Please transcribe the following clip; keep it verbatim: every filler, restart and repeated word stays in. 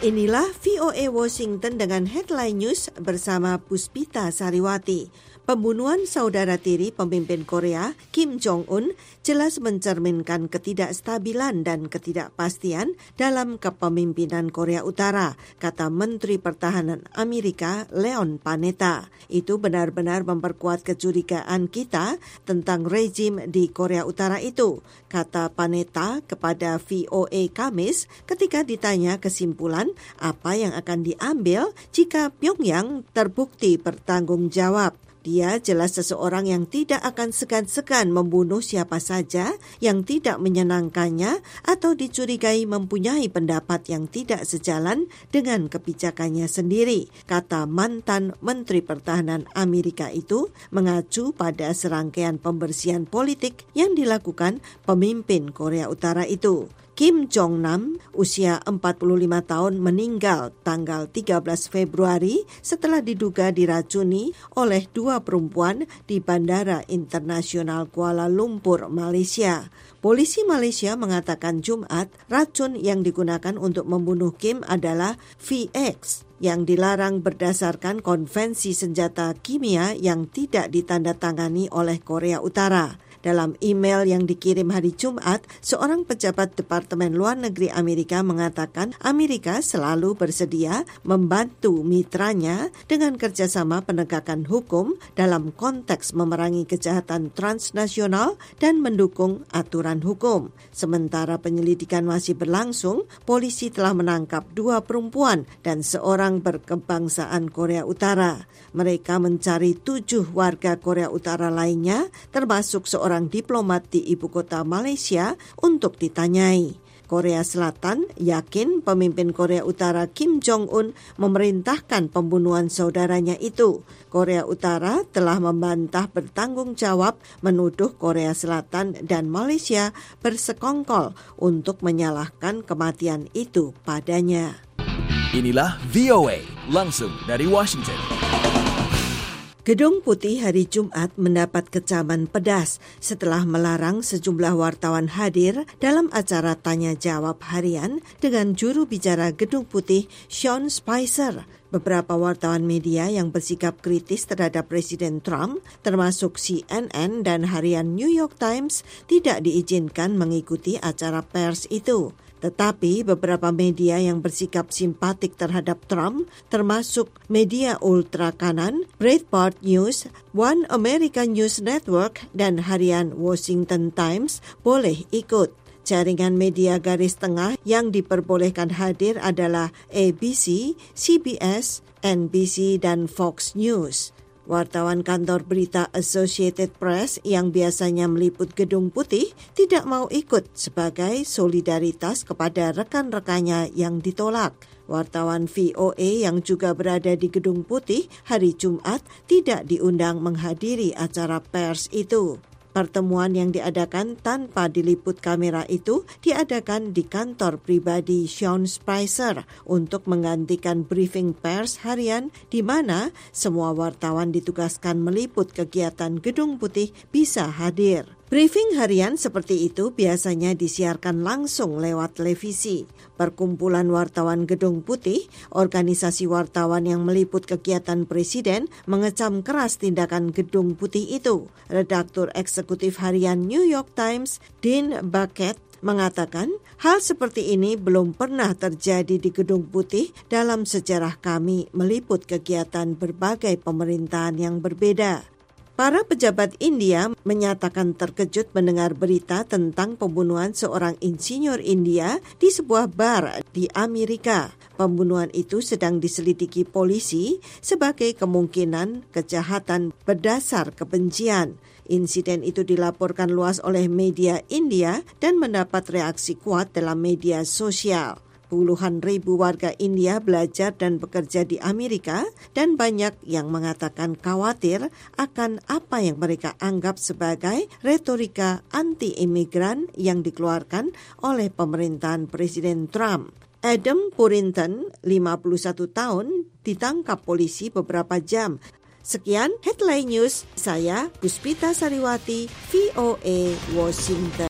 Inilah V O A Washington dengan headline news bersama Puspita Sariwati. Pembunuhan saudara tiri pemimpin Korea, Kim Jong-un, jelas mencerminkan ketidakstabilan dan ketidakpastian dalam kepemimpinan Korea Utara, kata Menteri Pertahanan Amerika Leon Panetta. Itu benar-benar memperkuat kecurigaan kita tentang rezim di Korea Utara itu, kata Panetta kepada V O A Kamis ketika ditanya kesimpulan apa yang akan diambil jika Pyongyang terbukti bertanggung jawab. Dia jelas seseorang yang tidak akan segan-segan membunuh siapa saja yang tidak menyenangkannya atau dicurigai mempunyai pendapat yang tidak sejalan dengan kebijakannya sendiri, kata mantan Menteri Pertahanan Amerika itu mengacu pada serangkaian pembersihan politik yang dilakukan pemimpin Korea Utara itu. Kim Jong-nam, usia empat puluh lima tahun, meninggal tanggal tiga belas Februari setelah diduga diracuni oleh dua perempuan di Bandara Internasional Kuala Lumpur, Malaysia. Polisi Malaysia mengatakan Jumat racun yang digunakan untuk membunuh Kim adalah V X yang dilarang berdasarkan konvensi senjata kimia yang tidak ditandatangani oleh Korea Utara. Dalam email yang dikirim hari Jumat, seorang pejabat Departemen Luar Negeri Amerika mengatakan Amerika selalu bersedia membantu mitranya dengan kerjasama penegakan hukum dalam konteks memerangi kejahatan transnasional dan mendukung aturan hukum. Sementara penyelidikan masih berlangsung, polisi telah menangkap dua perempuan dan seorang berkebangsaan Korea Utara. Mereka mencari tujuh warga Korea Utara lainnya, termasuk seorang diplomat di ibu kota Malaysia untuk ditanyai. Korea Selatan yakin pemimpin Korea Utara Kim Jong-un memerintahkan pembunuhan saudaranya itu. Korea Utara telah membantah bertanggung jawab, menuduh Korea Selatan dan Malaysia bersekongkol untuk menyalahkan kematian itu padanya. Inilah V O A langsung dari Washington. Gedung Putih hari Jumat mendapat kecaman pedas setelah melarang sejumlah wartawan hadir dalam acara tanya-jawab harian dengan juru bicara Gedung Putih Sean Spicer. Beberapa wartawan media yang bersikap kritis terhadap Presiden Trump, termasuk C N N dan harian New York Times, tidak diizinkan mengikuti acara pers itu. Tetapi beberapa media yang bersikap simpatik terhadap Trump, termasuk media ultra kanan, Breitbart News, One American News Network, dan harian Washington Times boleh ikut. Jaringan media garis tengah yang diperbolehkan hadir adalah A B C, C B S, N B C, dan Fox News. Wartawan kantor berita Associated Press yang biasanya meliput Gedung Putih tidak mau ikut sebagai solidaritas kepada rekan-rekannya yang ditolak. Wartawan V O A yang juga berada di Gedung Putih hari Jumat tidak diundang menghadiri acara pers itu. Pertemuan yang diadakan tanpa diliput kamera itu diadakan di kantor pribadi Sean Spicer untuk menggantikan briefing pers harian di mana semua wartawan ditugaskan meliput kegiatan Gedung Putih bisa hadir. Briefing harian seperti itu biasanya disiarkan langsung lewat televisi. Perkumpulan Wartawan Gedung Putih, organisasi wartawan yang meliput kegiatan Presiden, mengecam keras tindakan Gedung Putih itu. Redaktur eksekutif harian New York Times, Dean Bucket, mengatakan hal seperti ini belum pernah terjadi di Gedung Putih dalam sejarah kami meliput kegiatan berbagai pemerintahan yang berbeda. Para pejabat India menyatakan terkejut mendengar berita tentang pembunuhan seorang insinyur India di sebuah bar di Amerika. Pembunuhan itu sedang diselidiki polisi sebagai kemungkinan kejahatan berdasar kebencian. Insiden itu dilaporkan luas oleh media India dan mendapat reaksi kuat dalam media sosial. Puluhan ribu warga India belajar dan bekerja di Amerika dan banyak yang mengatakan khawatir akan apa yang mereka anggap sebagai retorika anti-imigran yang dikeluarkan oleh pemerintahan Presiden Trump. Adam Purinton, lima puluh satu tahun, ditangkap polisi beberapa jam. Sekian Headline News, saya Puspita Sariwati, V O A Washington.